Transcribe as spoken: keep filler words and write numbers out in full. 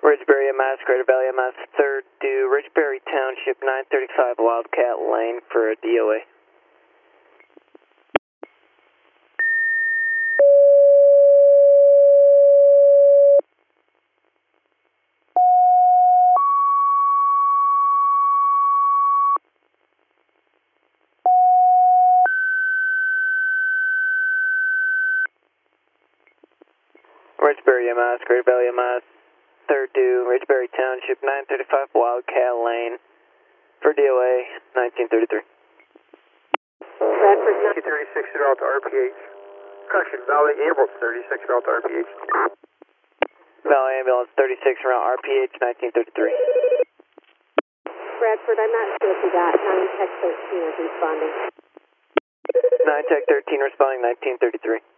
Ridgeberry M S, Greater Valley M S, third due, Ridgeberry Township, nine thirty-five Wildcat Lane for a D O A. Ridgeberry M S, Greater Valley M S, third due, Ridgeberry Township, nine thirty-five Wildcat Lane for D O A, nineteen thirty-three. Bradford, thirty-six Delta R P H. Correction, Valley Ambulance, thirty-six Delta R P H. Valley Ambulance, thirty-six around R P H, nineteen thirty-three. Bradford, I'm not sure if you got nine Tech thirteen is responding. nine Tech thirteen responding, nineteen thirty-three.